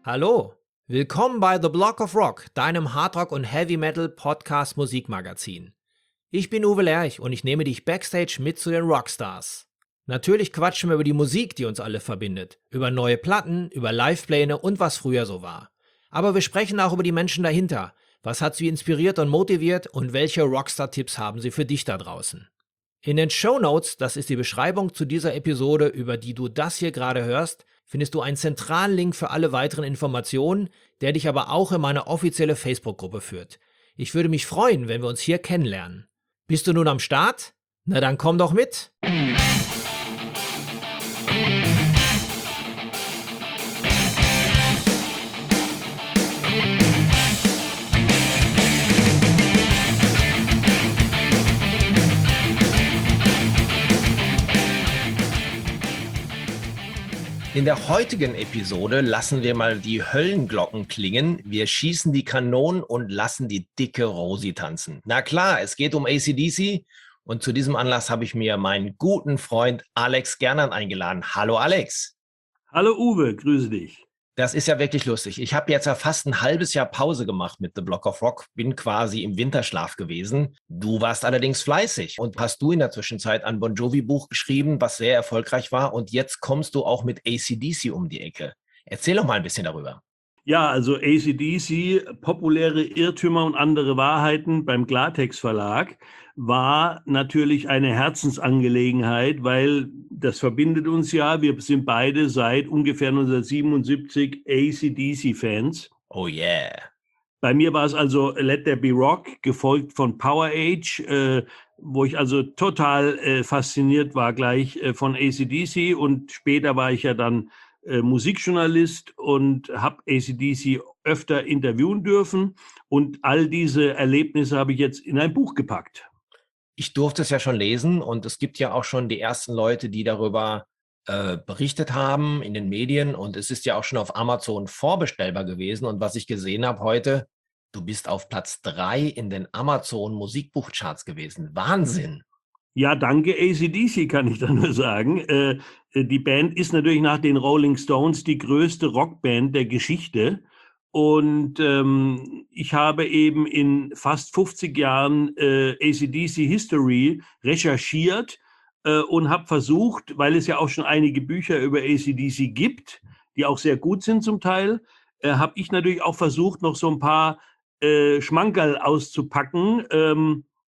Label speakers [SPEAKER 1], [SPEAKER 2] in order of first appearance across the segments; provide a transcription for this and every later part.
[SPEAKER 1] Hallo, willkommen bei The Block of Rock, deinem Hardrock- und Heavy-Metal-Podcast-Musikmagazin. Ich bin Uwe Lerch und ich nehme dich backstage mit zu den Rockstars. Natürlich quatschen wir über die Musik, die uns alle verbindet, über neue Platten, über Livepläne und was früher so war. Aber wir sprechen auch über die Menschen dahinter. Was hat sie inspiriert und motiviert und welche Rockstar-Tipps haben sie für dich da draußen? In den Shownotes, das ist die Beschreibung zu dieser Episode, über die du das hier gerade hörst, findest du einen zentralen Link für alle weiteren Informationen, der dich aber auch in meine offizielle Facebook-Gruppe führt. Ich würde mich freuen, wenn wir uns hier kennenlernen. Bist du nun am Start? Na dann komm doch mit!
[SPEAKER 2] In der heutigen Episode lassen wir mal die Höllenglocken klingen. Wir schießen die Kanonen und lassen die dicke Rosi tanzen. Na klar, es geht um AC/DC und zu diesem Anlass habe ich mir meinen guten Freund Alex Gernand eingeladen. Hallo Alex.
[SPEAKER 3] Hallo Uwe, grüße dich.
[SPEAKER 2] Das ist ja wirklich lustig. Ich habe jetzt ja fast ein halbes Jahr Pause gemacht mit The Block of Rock, bin quasi im Winterschlaf gewesen. Du warst allerdings fleißig und hast du in der Zwischenzeit ein Bon Jovi-Buch geschrieben, was sehr erfolgreich war. Und jetzt kommst du auch mit AC/DC um die Ecke. Erzähl doch mal ein bisschen darüber.
[SPEAKER 3] Ja, also AC/DC, populäre Irrtümer und andere Wahrheiten beim Klartext Verlag, war natürlich eine Herzensangelegenheit, weil das verbindet uns ja. Wir sind beide seit ungefähr 1977 AC/DC-Fans.
[SPEAKER 2] Oh yeah.
[SPEAKER 3] Bei mir war es also Let There Be Rock, gefolgt von Power Age, wo ich also total fasziniert war gleich von AC/DC. Und später war ich ja dann Musikjournalist und habe AC/DC öfter interviewen dürfen. Und all diese Erlebnisse habe ich jetzt in ein Buch gepackt.
[SPEAKER 2] Ich durfte es ja schon lesen und es gibt ja auch schon die ersten Leute, die darüber berichtet haben in den Medien. Und es ist ja auch schon auf Amazon vorbestellbar gewesen. Und was ich gesehen habe heute, du bist auf Platz 3 in den Amazon Musikbuchcharts gewesen. Wahnsinn!
[SPEAKER 3] Ja, danke AC/DC, kann ich da nur sagen. Die Band ist natürlich nach den Rolling Stones die größte Rockband der Geschichte. Und ich habe eben in fast 50 Jahren AC/DC History recherchiert und habe versucht, weil es ja auch schon einige Bücher über AC/DC gibt, die auch sehr gut sind zum Teil, habe ich natürlich auch versucht, noch so ein paar Schmankerl auszupacken,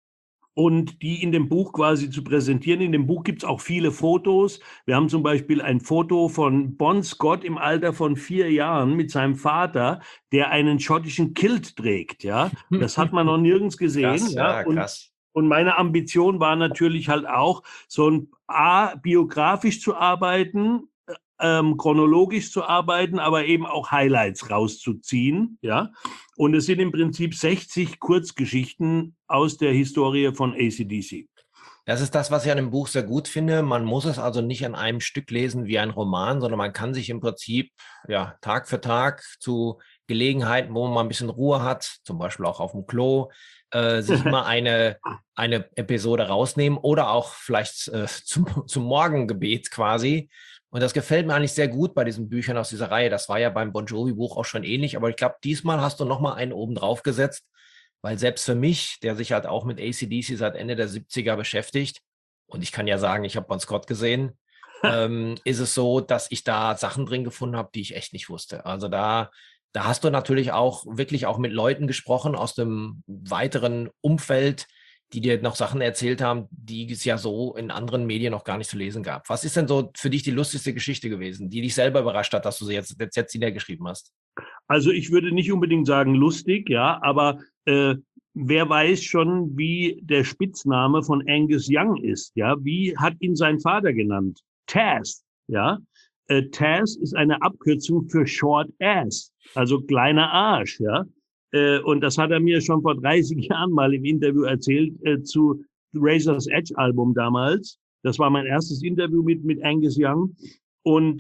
[SPEAKER 3] und die in dem Buch quasi zu präsentieren. In dem Buch gibt es auch viele Fotos. Wir haben zum Beispiel ein Foto von Bon Scott im Alter von 4 Jahren mit seinem Vater, der einen schottischen Kilt trägt. Ja? Das hat man noch nirgends gesehen.
[SPEAKER 2] Krass,
[SPEAKER 3] ja?
[SPEAKER 2] krass.
[SPEAKER 3] Und meine Ambition war natürlich halt auch, so ein biografisch zu arbeiten, chronologisch zu arbeiten, aber eben auch Highlights rauszuziehen. Ja? Und es sind im Prinzip 60 Kurzgeschichten aus der Historie von AC/DC.
[SPEAKER 2] Das ist das, was ich an dem Buch sehr gut finde. Man muss es also nicht an einem Stück lesen wie ein Roman, sondern man kann sich im Prinzip ja, Tag für Tag zu Gelegenheiten, wo man mal ein bisschen Ruhe hat, zum Beispiel auch auf dem Klo, sich mal eine Episode rausnehmen oder auch vielleicht zum Morgengebet quasi. Und das gefällt mir eigentlich sehr gut bei diesen Büchern aus dieser Reihe. Das war ja beim Bon Jovi-Buch auch schon ähnlich, aber ich glaube, diesmal hast du noch mal einen oben drauf gesetzt, weil selbst für mich, der sich halt auch mit AC/DC seit Ende der 70er beschäftigt, und ich kann ja sagen, ich habe Bon Scott gesehen, ist es so, dass ich da Sachen drin gefunden habe, die ich echt nicht wusste. Also da hast du natürlich auch wirklich auch mit Leuten gesprochen aus dem weiteren Umfeld, die dir noch Sachen erzählt haben, die es ja so in anderen Medien noch gar nicht zu lesen gab. Was ist denn so für dich die lustigste Geschichte gewesen, die dich selber überrascht hat, dass du sie jetzt niedergeschrieben hast?
[SPEAKER 3] Also ich würde nicht unbedingt sagen lustig, ja, aber wer weiß schon, wie der Spitzname von Angus Young ist, ja? Wie hat ihn sein Vater genannt? Taz, ja? Taz ist eine Abkürzung für Short Ass, also kleiner Arsch, ja? Und das hat er mir schon vor 30 Jahren mal im Interview erzählt, zu Razor's Edge Album damals. Das war mein erstes Interview mit Angus Young. Und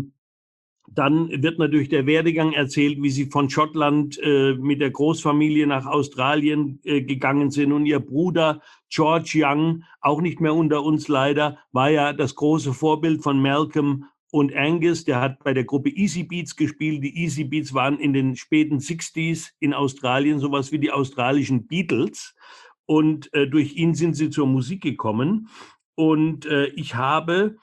[SPEAKER 3] dann wird natürlich der Werdegang erzählt, wie sie von Schottland mit der Großfamilie nach Australien gegangen sind. Und ihr Bruder George Young, auch nicht mehr unter uns leider, war ja das große Vorbild von Malcolm Und Angus, der hat bei der Gruppe Easy Beats gespielt. Die Easy Beats waren in den späten 60s in Australien sowas wie die australischen Beatles. Und durch ihn sind sie zur Musik gekommen. Und ich habe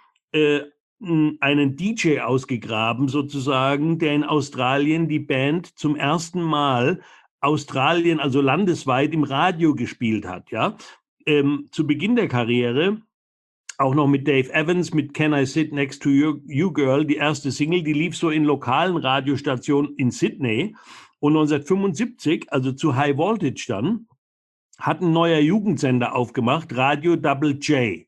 [SPEAKER 3] einen DJ ausgegraben sozusagen, der in Australien die Band zum ersten Mal Australien, also landesweit im Radio gespielt hat. Ja? Zu Beginn der Karriere auch noch mit Dave Evans, mit Can I Sit Next to You Girl, die erste Single, die lief so in lokalen Radiostationen in Sydney. Und 1975, also zu High Voltage dann, hat ein neuer Jugendsender aufgemacht, Radio Double J.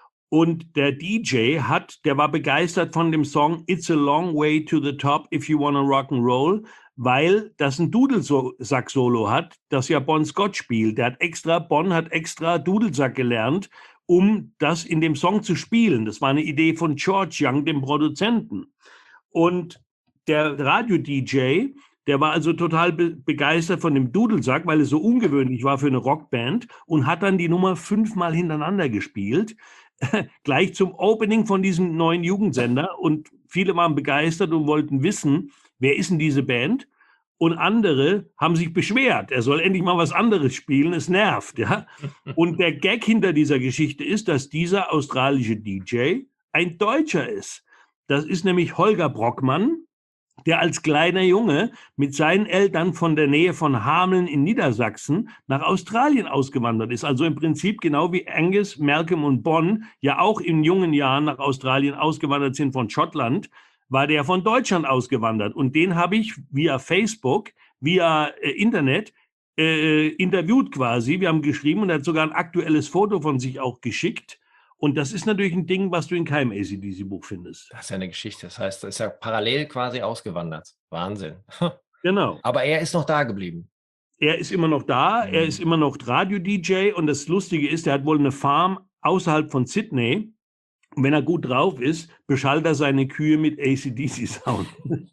[SPEAKER 3] Und der DJ der war begeistert von dem Song It's a Long Way to the Top if you wanna rock and roll, weil das ein Dudelsack-Solo hat, das ja Bon Scott spielt. Bon hat extra Dudelsack gelernt, um das in dem Song zu spielen. Das war eine Idee von George Young, dem Produzenten. Und der Radio-DJ, der war also total begeistert von dem Dudelsack, weil es so ungewöhnlich war für eine Rockband, und hat dann die Nummer 5-mal hintereinander gespielt, gleich zum Opening von diesem neuen Jugendsender. Und viele waren begeistert und wollten wissen, wer ist denn diese Band? Und andere haben sich beschwert, er soll endlich mal was anderes spielen, es nervt. Ja? Und der Gag hinter dieser Geschichte ist, dass dieser australische DJ ein Deutscher ist. Das ist nämlich Holger Brockmann, der als kleiner Junge mit seinen Eltern von der Nähe von Hameln in Niedersachsen nach Australien ausgewandert ist. Also im Prinzip genau wie Angus, Malcolm und Bon ja auch in jungen Jahren nach Australien ausgewandert sind von Schottland, war der von Deutschland ausgewandert. Und den habe ich via Facebook, via Internet interviewt quasi. Wir haben geschrieben und er hat sogar ein aktuelles Foto von sich auch geschickt. Und das ist natürlich ein Ding, was du in keinem AC/DC-Buch findest.
[SPEAKER 2] Das ist ja eine Geschichte. Das heißt, er ist ja parallel quasi ausgewandert. Wahnsinn.
[SPEAKER 3] Genau.
[SPEAKER 2] Aber er ist noch da geblieben.
[SPEAKER 3] Er ist immer noch da. Er ist immer noch Radio-DJ. Und das Lustige ist, er hat wohl eine Farm außerhalb von Sydney. Und wenn er gut drauf ist, beschallt er seine Kühe mit AC/DC-Sound.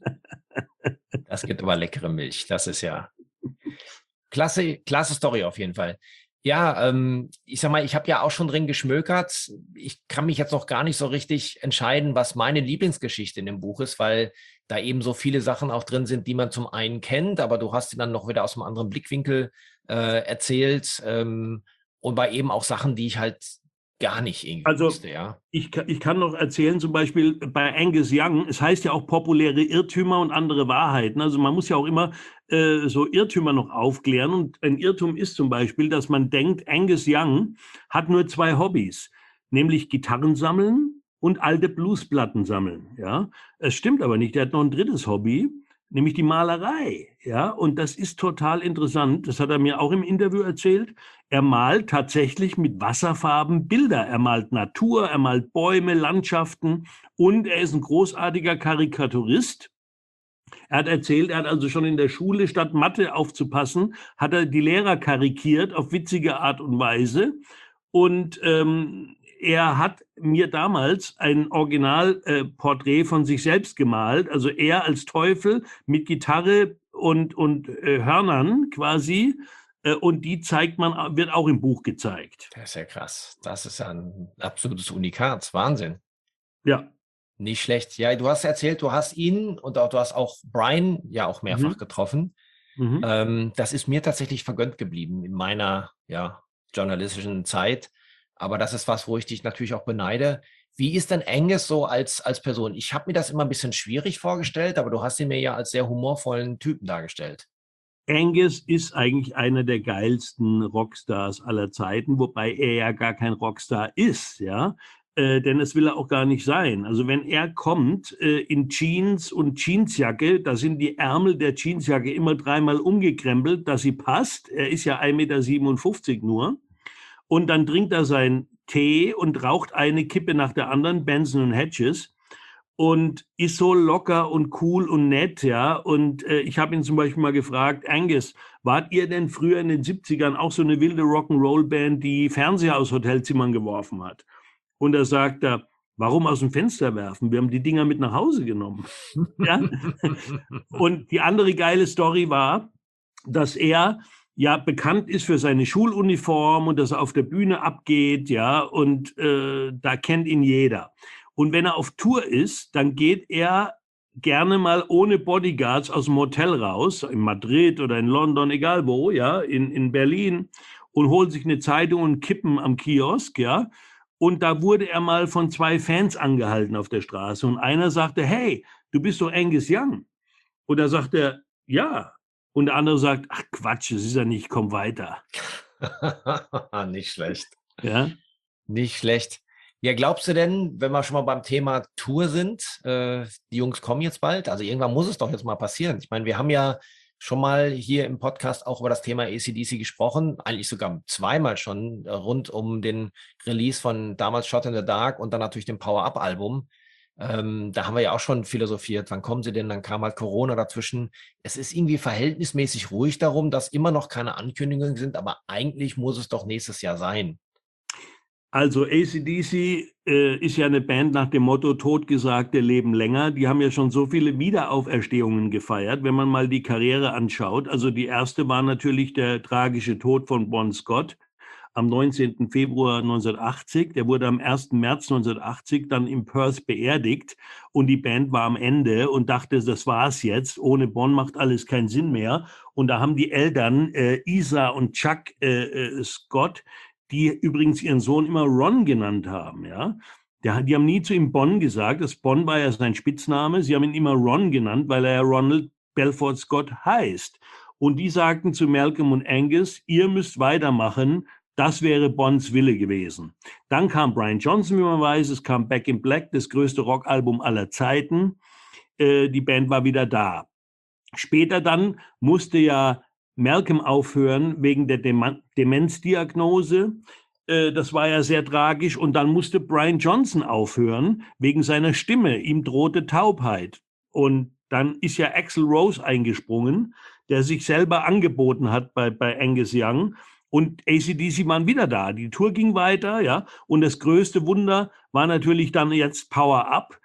[SPEAKER 2] Das gibt aber leckere Milch. Das ist ja klasse Story auf jeden Fall. Ja, ich sag mal, ich habe ja auch schon drin geschmökert. Ich kann mich jetzt noch gar nicht so richtig entscheiden, was meine Lieblingsgeschichte in dem Buch ist, weil da eben so viele Sachen auch drin sind, die man zum einen kennt, aber du hast sie dann noch wieder aus einem anderen Blickwinkel erzählt und bei eben auch Sachen, die ich halt gar nicht irgendwie wusste, ja.
[SPEAKER 3] Ich kann noch erzählen, zum Beispiel bei Angus Young, es heißt ja auch populäre Irrtümer und andere Wahrheiten. Also man muss ja auch immer so Irrtümer noch aufklären. Und ein Irrtum ist zum Beispiel, dass man denkt, Angus Young hat nur 2 Hobbys, nämlich Gitarren sammeln und alte Bluesplatten sammeln. Ja? Es stimmt aber nicht, er hat noch ein 3. Hobby, nämlich die Malerei. Ja? Und das ist total interessant. Das hat er mir auch im Interview erzählt. Er malt tatsächlich mit Wasserfarben Bilder. Er malt Natur, er malt Bäume, Landschaften und er ist ein großartiger Karikaturist. Er hat erzählt, er hat also schon in der Schule, statt Mathe aufzupassen, hat er die Lehrer karikiert auf witzige Art und Weise. Und er hat mir damals ein Originalporträt von sich selbst gemalt, also er als Teufel mit Gitarre und Hörnern quasi. Und die wird auch im Buch gezeigt.
[SPEAKER 2] Das ist ja krass. Das ist ja ein absolutes Unikat. Wahnsinn.
[SPEAKER 3] Ja.
[SPEAKER 2] Nicht schlecht. Ja, du hast erzählt, du hast ihn und du hast auch Brian ja auch mehrfach getroffen. Das ist mir tatsächlich vergönnt geblieben in meiner journalistischen Zeit. Aber das ist was, wo ich dich natürlich auch beneide. Wie ist denn Angus so als Person? Ich habe mir das immer ein bisschen schwierig vorgestellt, aber du hast ihn mir ja als sehr humorvollen Typen dargestellt.
[SPEAKER 3] Angus ist eigentlich einer der geilsten Rockstars aller Zeiten, wobei er ja gar kein Rockstar ist, ja. Denn das will er auch gar nicht sein. Also wenn er kommt in Jeans und Jeansjacke, da sind die Ärmel der Jeansjacke immer 3-mal umgekrempelt, dass sie passt. Er ist ja 1,57 Meter nur. Und dann trinkt er seinen Tee und raucht eine Kippe nach der anderen, Benson & Hedges. Und ist so locker und cool und nett, ja. Und ich habe ihn zum Beispiel mal gefragt, Angus, wart ihr denn früher in den 70ern auch so eine wilde Rock'n'Roll-Band, die Fernseher aus Hotelzimmern geworfen hat? Und da sagt er, warum aus dem Fenster werfen? Wir haben die Dinger mit nach Hause genommen. Ja? Und die andere geile Story war, dass er ja bekannt ist für seine Schuluniform und dass er auf der Bühne abgeht, ja, und da kennt ihn jeder. Und wenn er auf Tour ist, dann geht er gerne mal ohne Bodyguards aus dem Hotel raus, in Madrid oder in London, egal wo, ja, in Berlin, und holt sich eine Zeitung und Kippen am Kiosk, ja. Und da wurde er mal von 2 Fans angehalten auf der Straße. Und einer sagte, hey, du bist doch Angus Young. Und da sagt er, ja. Und der andere sagt, ach Quatsch, das ist er nicht, komm weiter.
[SPEAKER 2] Nicht schlecht.
[SPEAKER 3] Ja.
[SPEAKER 2] Nicht schlecht. Ja, glaubst du denn, wenn wir schon mal beim Thema Tour sind, die Jungs kommen jetzt bald, also irgendwann muss es doch jetzt mal passieren. Ich meine, wir haben ja schon mal hier im Podcast auch über das Thema AC/DC gesprochen, eigentlich sogar zweimal schon, rund um den Release von damals Shot in the Dark und dann natürlich dem Power-Up-Album. Da haben wir ja auch schon philosophiert, wann kommen sie denn? Dann kam halt Corona dazwischen. Es ist irgendwie verhältnismäßig ruhig darum, dass immer noch keine Ankündigungen sind, aber eigentlich muss es doch nächstes Jahr sein.
[SPEAKER 3] Also AC/DC ist ja eine Band nach dem Motto Totgesagte leben länger. Die haben ja schon so viele Wiederauferstehungen gefeiert, wenn man mal die Karriere anschaut. Also die erste war natürlich der tragische Tod von Bon Scott am 19. Februar 1980. Der wurde am 1. März 1980 dann in Perth beerdigt und die Band war am Ende und dachte, das war's jetzt. Ohne Bon macht alles keinen Sinn mehr. Und da haben die Eltern Isa und Chuck Scott, die übrigens ihren Sohn immer Ron genannt haben, ja. Die haben nie zu ihm Bon gesagt. Das Bon war ja sein Spitzname. Sie haben ihn immer Ron genannt, weil er ja Ronald Belfort Scott heißt. Und die sagten zu Malcolm und Angus, ihr müsst weitermachen. Das wäre Bons Wille gewesen. Dann kam Brian Johnson, wie man weiß. Es kam Back in Black, das größte Rockalbum aller Zeiten. Die Band war wieder da. Später dann musste ja Malcolm aufhören wegen der Demenzdiagnose. Das war ja sehr tragisch. Und dann musste Brian Johnson aufhören wegen seiner Stimme. Ihm drohte Taubheit. Und dann ist ja Axl Rose eingesprungen, der sich selber angeboten hat bei Angus Young. Und AC/DC waren wieder da. Die Tour ging weiter, ja. Und das größte Wunder war natürlich dann jetzt Power Up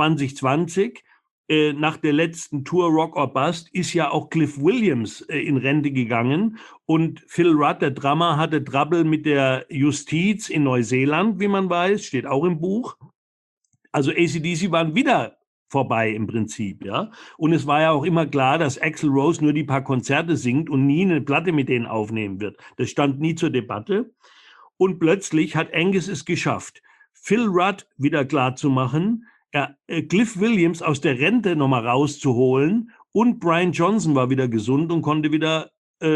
[SPEAKER 3] 2020. Nach der letzten Tour Rock or Bust ist ja auch Cliff Williams in Rente gegangen und Phil Rudd, der Drummer, hatte Trouble mit der Justiz in Neuseeland, wie man weiß, steht auch im Buch. Also AC/DC waren wieder vorbei im Prinzip, ja. Und es war ja auch immer klar, dass Axl Rose nur die paar Konzerte singt und nie eine Platte mit denen aufnehmen wird. Das stand nie zur Debatte. Und plötzlich hat Angus es geschafft, Phil Rudd wieder klarzumachen, Cliff Williams aus der Rente nochmal rauszuholen und Brian Johnson war wieder gesund und konnte wieder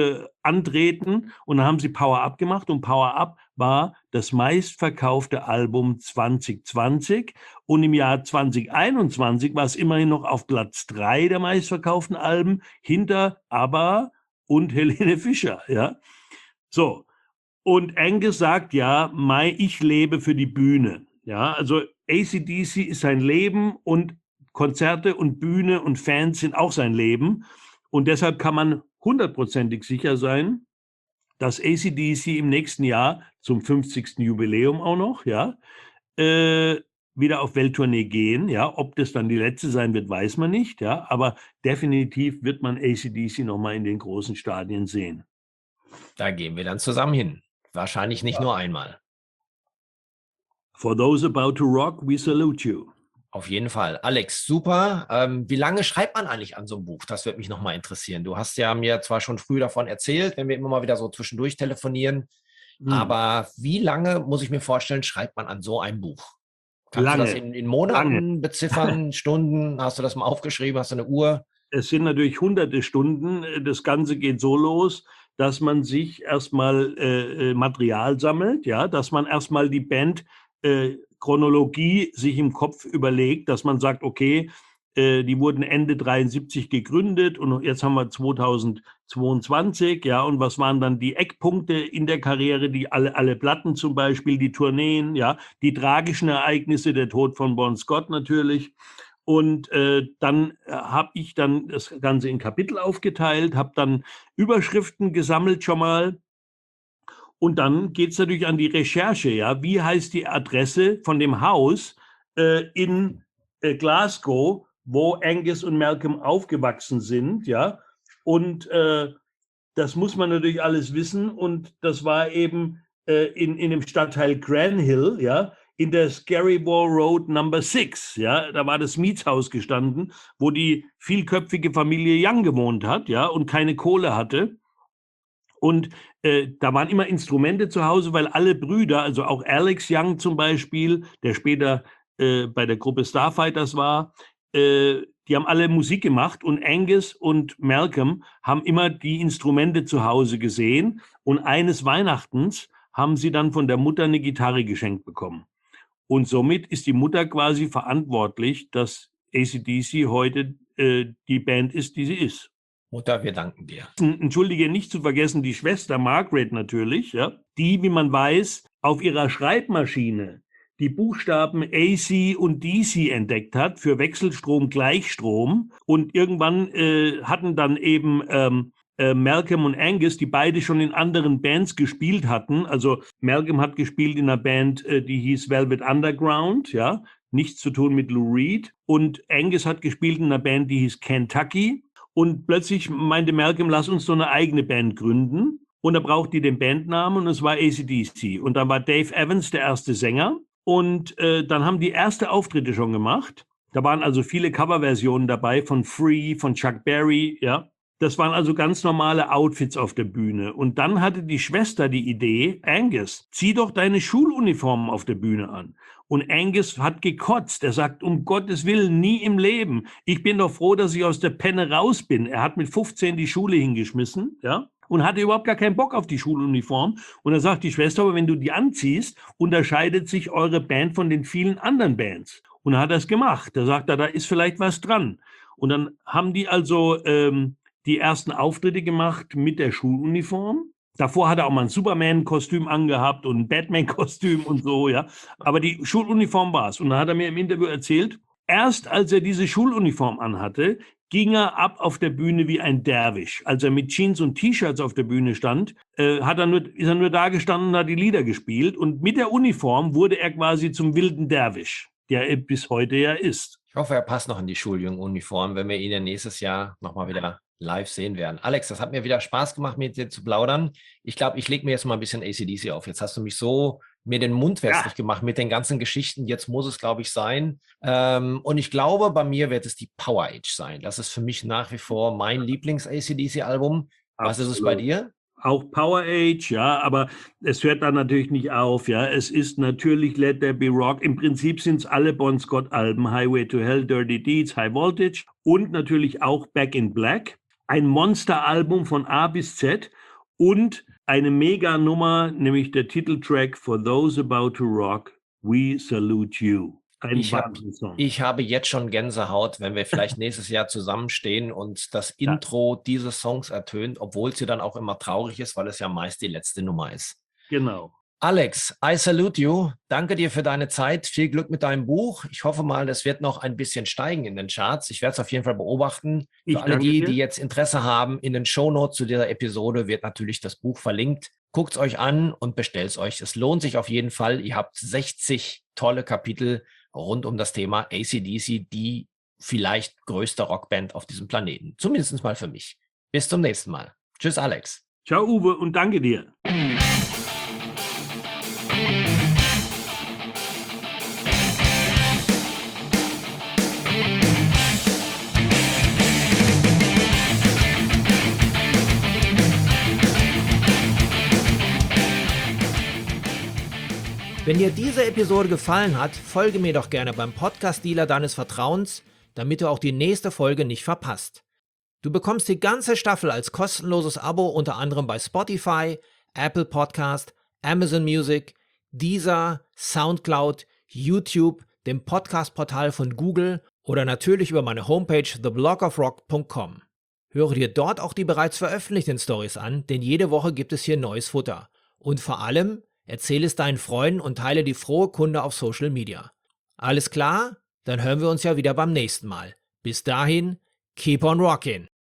[SPEAKER 3] antreten und dann haben sie Power Up gemacht und Power Up war das meistverkaufte Album 2020 und im Jahr 2021 war es immerhin noch auf Platz 3 der meistverkauften Alben hinter ABBA und Helene Fischer, ja. So, und Angus sagt ja, ich lebe für die Bühne, ja, also AC/DC ist sein Leben und Konzerte und Bühne und Fans sind auch sein Leben. Und deshalb kann man 100%ig sicher sein, dass AC/DC im nächsten Jahr zum 50. Jubiläum auch noch, ja, wieder auf Welttournee gehen. Ja, ob das dann die letzte sein wird, weiß man nicht. Ja, aber definitiv wird man AC/DC nochmal in den großen Stadien sehen.
[SPEAKER 2] Da gehen wir dann zusammen hin. Wahrscheinlich nicht nur einmal.
[SPEAKER 3] For those about to rock, we salute you.
[SPEAKER 2] Auf jeden Fall. Alex, super. Wie lange schreibt man eigentlich an so einem Buch? Das würde mich nochmal interessieren. Du hast ja mir zwar schon früh davon erzählt, wenn wir immer mal wieder so zwischendurch telefonieren, aber wie lange, muss ich mir vorstellen, schreibt man an so einem Buch? Kannst du das in Monaten beziffern, Stunden? Hast du das mal aufgeschrieben? Hast du eine Uhr?
[SPEAKER 3] Es sind natürlich hunderte Stunden. Das Ganze geht so los, dass man sich erstmal Material sammelt, ja, dass man erstmal die Band Chronologie sich im Kopf überlegt, dass man sagt, okay, die wurden Ende 73 gegründet und jetzt haben wir 2022, ja, und was waren dann die Eckpunkte in der Karriere, die alle Platten zum Beispiel, die Tourneen, ja, die tragischen Ereignisse, der Tod von Bon Scott natürlich. Und dann habe ich dann das Ganze in Kapitel aufgeteilt, habe dann Überschriften gesammelt schon mal. Und dann geht es natürlich an die Recherche, ja. Wie heißt die Adresse von dem Haus in Glasgow, wo Angus und Malcolm aufgewachsen sind, ja. Und das muss man natürlich alles wissen. Und das war eben in dem Stadtteil Granhill, ja, in der Scarywall Road Number 6. Ja, da war das Mietshaus gestanden, wo die vielköpfige Familie Young gewohnt hat, ja, und keine Kohle hatte. Und da waren immer Instrumente zu Hause, weil alle Brüder, also auch Alex Young zum Beispiel, der später bei der Gruppe Starfighters war, die haben alle Musik gemacht und Angus und Malcolm haben immer die Instrumente zu Hause gesehen und eines Weihnachtens haben sie dann von der Mutter eine Gitarre geschenkt bekommen. Und somit ist die Mutter quasi verantwortlich, dass AC/DC heute die Band ist, die sie ist.
[SPEAKER 2] Mutter, wir danken dir.
[SPEAKER 3] Entschuldige, nicht zu vergessen, die Schwester Margaret natürlich, ja, die, wie man weiß, auf ihrer Schreibmaschine die Buchstaben AC und DC entdeckt hat für Wechselstrom, Gleichstrom. Und irgendwann hatten dann eben Malcolm und Angus, die beide schon in anderen Bands gespielt hatten. Also Malcolm hat gespielt in einer Band, die hieß Velvet Underground, ja, nichts zu tun mit Lou Reed. Und Angus hat gespielt in einer Band, die hieß Kentucky. Und plötzlich meinte Malcolm, lass uns so eine eigene Band gründen. Und da braucht die den Bandnamen und es war AC/DC. Und dann war Dave Evans der erste Sänger. Und dann haben die erste Auftritte schon gemacht. Da waren also viele Coverversionen dabei von Free, von Chuck Berry, ja. Das waren also ganz normale Outfits auf der Bühne. Und dann hatte die Schwester die Idee, Angus, zieh doch deine Schuluniformen auf der Bühne an. Und Angus hat gekotzt. Er sagt, um Gottes Willen, nie im Leben. Ich bin doch froh, dass ich aus der Penne raus bin. Er hat mit 15 die Schule hingeschmissen, ja, und hatte überhaupt gar keinen Bock auf die Schuluniform. Und da sagt die Schwester, aber wenn du die anziehst, unterscheidet sich eure Band von den vielen anderen Bands. Und er hat das gemacht. Da sagt er, da ist vielleicht was dran. Und dann haben die also die ersten Auftritte gemacht mit der Schuluniform. Davor hat er auch mal ein Superman-Kostüm angehabt und ein Batman-Kostüm und so, ja. Aber die Schuluniform war es. Und dann hat er mir im Interview erzählt, erst als er diese Schuluniform anhatte, ging er ab auf der Bühne wie ein Derwisch. Als er mit Jeans und T-Shirts auf der Bühne stand, ist er nur da gestanden und hat die Lieder gespielt. Und mit der Uniform wurde er quasi zum wilden Derwisch, der er bis heute ja ist.
[SPEAKER 2] Ich hoffe, er passt noch in die Schuljungenuniform, wenn wir ihn ja nächstes Jahr nochmal wieder live sehen werden. Alex, das hat mir wieder Spaß gemacht, mit dir zu plaudern. Ich glaube, ich lege mir jetzt mal ein bisschen AC/DC auf. Jetzt hast du mich so mir den Mund wässrig gemacht mit den ganzen Geschichten. Jetzt muss es, glaube ich, sein. Und ich glaube, bei mir wird es die Power Age sein. Das ist für mich nach wie vor mein Lieblings-AC/DC-Album. Was ist es bei dir?
[SPEAKER 3] Auch Power Age, ja, aber es hört dann natürlich nicht auf, ja. Es ist natürlich Let There Be Rock. Im Prinzip sind es alle Bon Scott-Alben, Highway to Hell, Dirty Deeds, High Voltage und natürlich auch Back in Black. Ein Monster-Album von A bis Z und eine Mega-Nummer, nämlich der Titeltrack For Those About to Rock, We Salute You.
[SPEAKER 2] Ich habe jetzt schon Gänsehaut, wenn wir vielleicht nächstes Jahr zusammenstehen und das Intro dieses Songs ertönt, obwohl sie dann auch immer traurig ist, weil es ja meist die letzte Nummer ist.
[SPEAKER 3] Genau.
[SPEAKER 2] Alex, I salute you. Danke dir für deine Zeit. Viel Glück mit deinem Buch. Ich hoffe mal, das wird noch ein bisschen steigen in den Charts. Ich werde es auf jeden Fall beobachten. Für alle die jetzt Interesse haben, in den Shownotes zu dieser Episode wird natürlich das Buch verlinkt. Guckt es euch an und bestellt es euch. Es lohnt sich auf jeden Fall. Ihr habt 60 tolle Kapitel rund um das Thema AC/DC, die vielleicht größte Rockband auf diesem Planeten. Zumindest mal für mich. Bis zum nächsten Mal. Tschüss, Alex.
[SPEAKER 3] Ciao, Uwe, und danke dir.
[SPEAKER 1] Wenn dir diese Episode gefallen hat, folge mir doch gerne beim Podcast-Dealer deines Vertrauens, damit du auch die nächste Folge nicht verpasst. Du bekommst die ganze Staffel als kostenloses Abo unter anderem bei Spotify, Apple Podcast, Amazon Music, Deezer, Soundcloud, YouTube, dem Podcast-Portal von Google oder natürlich über meine Homepage theblogofrock.com. Höre dir dort auch die bereits veröffentlichten Stories an, denn jede Woche gibt es hier neues Futter. Und vor allem, erzähle es deinen Freunden und teile die frohe Kunde auf Social Media. Alles klar? Dann hören wir uns ja wieder beim nächsten Mal. Bis dahin, keep on rockin'!